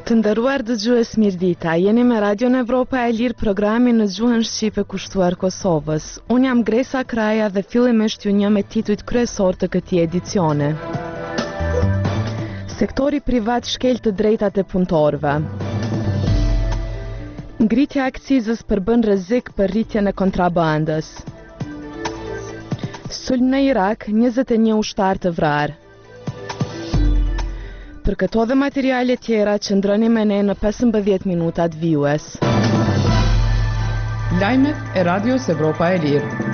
Të nderuar dëgjues mirëdita, jeni me Radion Evropa e Lirë, programi në gjuhën shqipe kushtuar Kosovës. Unë jam Gresa Kraja dhe fillimisht ju njeh me titujt kryesor të këtij edicione. Sektori privat shkel të drejtat e punëtorëve. Ngritja e akcizës përbën rrezik për rritjen e kontrabandës. Sulm në Irak, 21 ushtar të vrarë. Për këto dhe materiale tjera, qëndroni me ne në 15 minutat vijues. Lajmet e Radios Evropa e Lirë.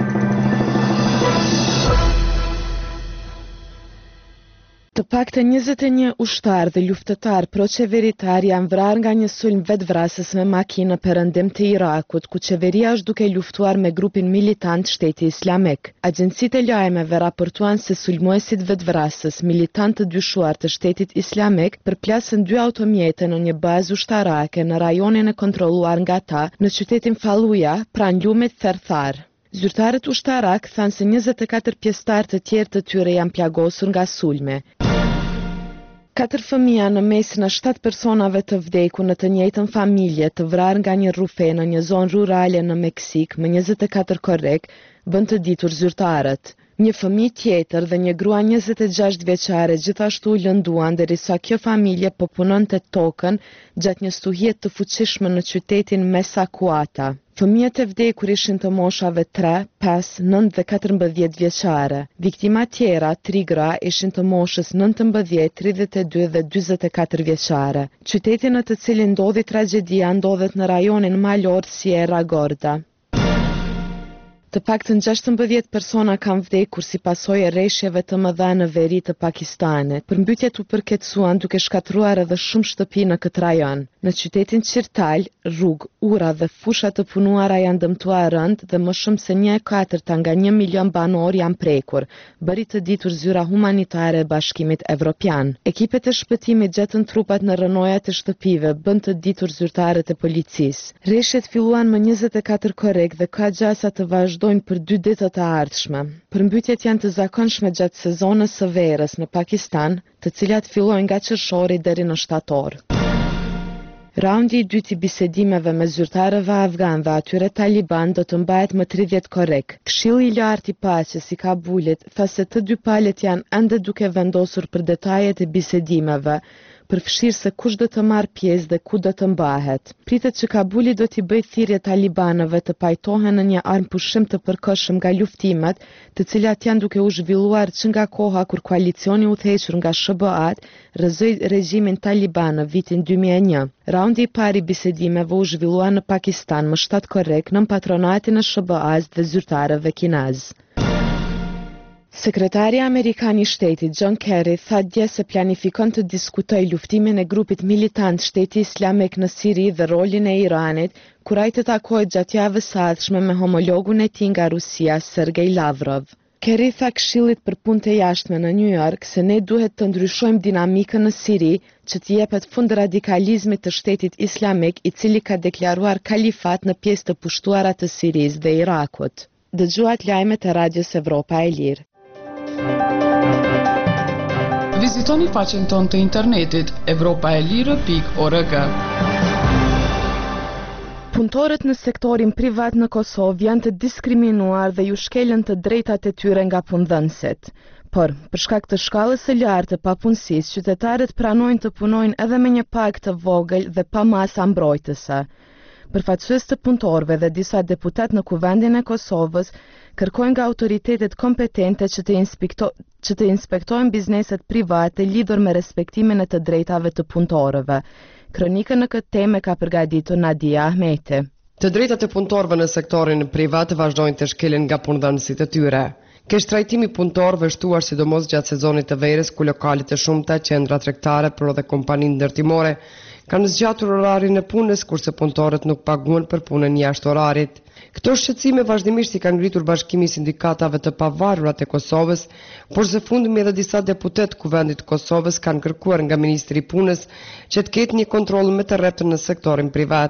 Të paktën 21 ushtar dhe luftëtar proqeveritar janë vrarë nga një sulm vetvrasës me makinë perëndim të Irakut, ku qeveria është duke luftuar me grupin militant Shteti Islamik. Agjencitë e lajmeve raportuan se sulmuesit vetvrasës, militant të dyshuar të Shtetit Islamik, përplasën 2 automjete në një bazë ushtarake në rajonin e kontrolluar nga ta në qytetin Falluja, pranë lumit Therthar. Zyrtarët ushtarak thanë se 24 pjesëtar të tjerë të tyre janë plagosur nga sulme. 4 fëmija në mesin e 7 personave të vdekur në të njëjtën familje të vrarë nga një rrufe në një zonë rurale në Meksik me 24 korrek, bën të ditur zyrtarët. Një fëmijë tjetër dhe një grua 26 vjeçare gjithashtu u lënduan derisa kjo familje po punonte tokën gjatë një stuhie të fuqishme në qytetin Mesakuata. Fëmijët e vdekur ishin të moshave 3, 5, 9 dhe 14 vjeçare. Viktima tjera, 3 gra, ishin të moshës 19, 32 dhe 44 vjeçare. Qyteti në të cilin ndodhi tragjedia ndodhet në rajonin malor Sierra Gorda. Të paktën 16 persona kanë vdekur si pasojë e rreshjeve të mëdha në veri të Pakistanit. Përmbytjet u përkeçuan duke shkatruar edhe shumë shtëpi në këtë rajon. Në qytetin Qirtal, rrugë, ura dhe fusha të punuara janë dëmtuar rënd dhe më shumë se 1/4 nga 1 milion banor janë prekur, bëri të ditur zyra humanitare e Bashkimit Evropian. Ekipet e shpëtimit gjetën trupat në rrënojat e shtëpive, bën të ditur zyrtarët e policisë. Rreshjet filluan më 24 korrek dhe ka gjasa të vazhdojnë për 2 ditët e ardhshme. Përmbytjet janë të zakonshme gjatë sezonës së verës në Pakistan, të cilat fillojnë nga qershori deri në shtator. Raundi i dytë i bisedimeve me zyrtarëve afgan dhe atyre taliban do të mbahet më 30 korrek. Këshilli i lartë i paqes i Kabulit tha se të dy palët janë ende duke vendosur për detajet e bisedimeve, përfshirë se kush do të marrë pjesë dhe ku do të mbahet. Pritet që Kabuli do t'i bëjë thirrje talibanëve të pajtohen në një armë pushim të përkohshëm nga luftimet, të cilat janë duke u zhvilluar që nga koha kur koalicioni udhëhequr nga SBA-t rrëzoi regjimin taliban në vitin 2001. Raundi i parë i bisedimeve u zhvillua në Pakistan më 7 korrek nën patronatin e SBA-s dhe zyrtarëve kinez. Sekretari Amerikan i Shtetit John Kerry tha dje se planifikon të diskutojë luftimin e grupit militant Shteti Islamik në Siri dhe rolin e Iranit, kur ai të takohet gjatë javës së ardhshme me homologun e tij nga Rusia, Sergej Lavrov. Kerry tha Këshillit për Punë të Jashtme në New York se ne duhet të ndryshojmë dinamikën në Siri që të jepet fund radikalizmit të Shtetit Islamik, i cili ka deklaruar kalifat në pjesë të pushtuara të Sirisë dhe Irakut. Dëgjuat lajmet e Radios Evropa e Lirë. Vizitoni faqen tonë të internetit evropaelire.org. Punëtorët në sektorin privat në Kosovë janë të diskriminuar dhe ju shkelen të drejtat e tyre nga punëdhënësit. Por, për shkak të shkallës së lartë të papunësisë, qytetarët pranojnë të punojnë edhe me një pagë të vogël dhe pa masa mbrojtëse. Përfaqësues të punëtorëve dhe disa deputat në Kuvendin e Kosovës kërkojnë nga autoritetet kompetente që të inspektojnë bizneset private lidhur me respektimin e të drejtave të punëtorëve. Kronikën në këtë temë ka përgatitur Nadia Ahmeti. Të drejtat e punëtorëve në sektorin privat vazhdojnë të shkelen nga punëdhënësit e tyre. Kesh trajtimi punëtorëve shtuar sidomos gjatë sezonit të verës, ku lokalet e shumta, qendra tregtare, por edhe kompaninë ndërtimore kanë zgjatur orarin e punës, kurse punëtorët nuk paguhen për punën jashtë orarit. Këto shqetësime vazhdimisht i kanë ngritur Bashkimi i Sindikatave të Pavarura të Kosovës, por së fundmi edhe disa deputet Kuvendit të Kosovës kanë kërkuar nga Ministri i Punës që të ketë një kontroll më të rreptë në sektorin privat.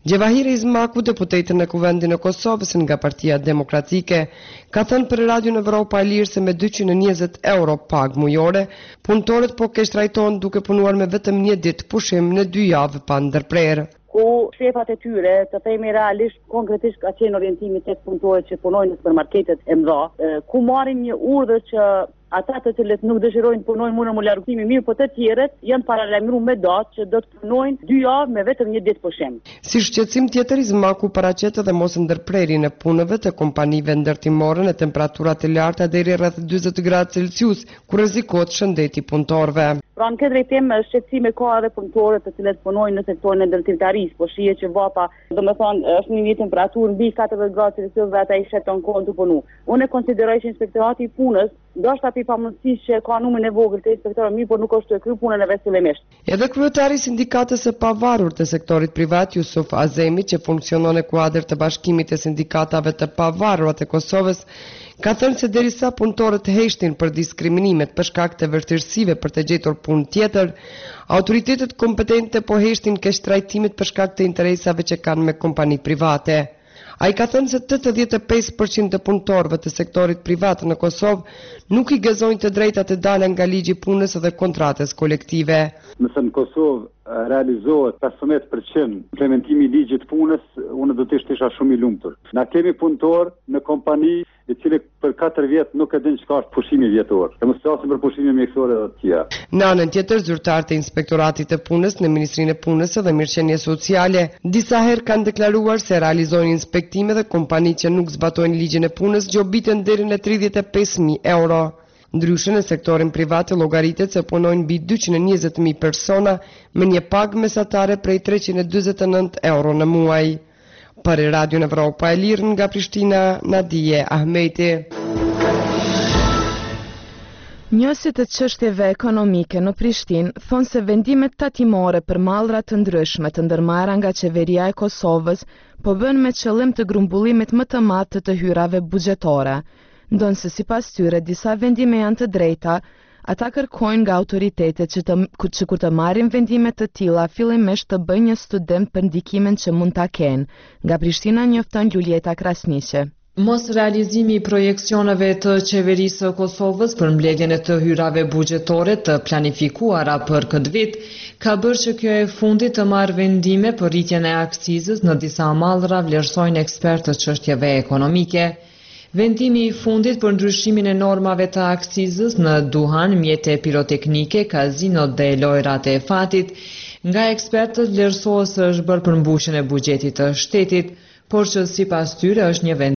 Gjevahiri Izmaku, deputetën e Kuvendit në Kosovës nga Partia Demokratike, ka thënë për Radion Evropa e Lirë se me 220 euro pagë mujore, punëtorët po keshtrajton duke punuar me vetëm një ditë pushim në 2 javë pa ndërprerje. Ku shefat e tyre, të themi realisht, konkretisht ka qenë orientimi tek punëtorët që punojnë në supermarketet e mëdha, ku marrin një urdhër që ata të cilët nuk dëshirojnë të punojnë mund në largëtimi mirë, po të tjerët janë paralajmëruar me datë që do të punojnë 2 javë me vetëm një ditë pushim. Si shqetësim tjetër, Izmaku paraqet edhe mos ndërprerjen e punëve të kompanive ndërtimore në temperaturat e larta deri rreth 40 gradë Celsius, ku rrezikohet shëndeti punëtorëve. Pra në këtë drejtim shqetësime ka edhe punëtorët të cilët punojnë në sektorin e ndërtimtarisë, po shihet që vapa, domethënë është një temperaturë mbi 40 gradë Celsius dhe ata i sheton kohën të punu. Unë konsideroj që inspektorati i punës ndoshta pi pamundësisht që ka numrin e vogël të inspektorëve mirë, por nuk është të kryer punën e vet fillimisht. Edhe kryetari i sindikatës së pavarur të sektorit privat, Jusuf Azemi, që funksionon në kuadër të Bashkimit të Sindikatave të Pavarura të Kosovës, ka thënë se derisa punëtorët heshtin për diskriminimet për shkak të vërtetësive për të gjetur punë tjetër, autoritetet kompetente po heshtin keq trajtimet për shkak të interesave që kanë me kompani private. A i ka thënë se 85% të punëtorëve të sektorit privat në Kosovë nuk i gëzojnë të drejtat e dala nga ligji i punës dhe kontratës kolektive. Nëse në Kosovë realizohet 15% implementimi i ligjit të punës, unë do të isha shumë i lumtur. Na kemi punëtor në kompani i cili për 4 vjet nuk e din çka është pushimi vjetor. Ne mos flasim për pushime mjekësore dhe të tjera. Në anën tjetër, zyrtarët e Inspektoratit të Punës në Ministrinë e Punës dhe Mirëqenies Sociale disa herë kanë deklaruar se realizojnë inspektime dhe kompani që nuk zbatojnë ligjin e punës gjobiten deri në 35.000 euro. Ndryshe në sektorin privat llogaritet se punojnë mbi 220.000 persona me një pagë mesatare prej 349 euro në muaj. Për Radion Evropa e Lirë nga Prishtina, Nadije Ahmeti. Njësit të çështjeve ekonomike në Prishtinë thonë se vendimet tatimore për mallra të ndryshme të ndërmarra nga qeveria e Kosovës po bën me qëllim të grumbullimit më të madh të hyrave buxhetore. Ndonë se sipas tyre disa vendime janë të drejta, ata kërkojnë nga autoritetet që kur të marrin vendime të tilla fillimisht të bëjnë një studim për ndikimin që mund ta kenë. Nga Prishtina njofton Julieta Krasniqe. Mos realizimi i projeksioneve të qeverisë së Kosovës për mbledhjen e të hyrave buxhetore të planifikuara për këtë vit ka bërë që kjo e fundit të marrë vendime për rritjen e akcizës në disa mallra, vlerësojnë ekspertë të çështjeve ekonomike. Vendimi i fundit për ndryshimin e normave të akcizës në duhan, mjete piroteknike, kazinot dhe lojrat e fatit, nga ekspertët vlerësohet se është bërë për mbushjen e buxhetit të shtetit, por që sipas tyre është një vendim